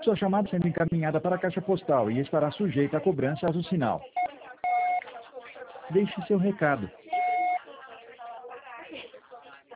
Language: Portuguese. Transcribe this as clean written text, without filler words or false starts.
Sua chamada sendo encaminhada para a caixa postal e estará sujeita à cobrança após o sinal. Deixe seu recado.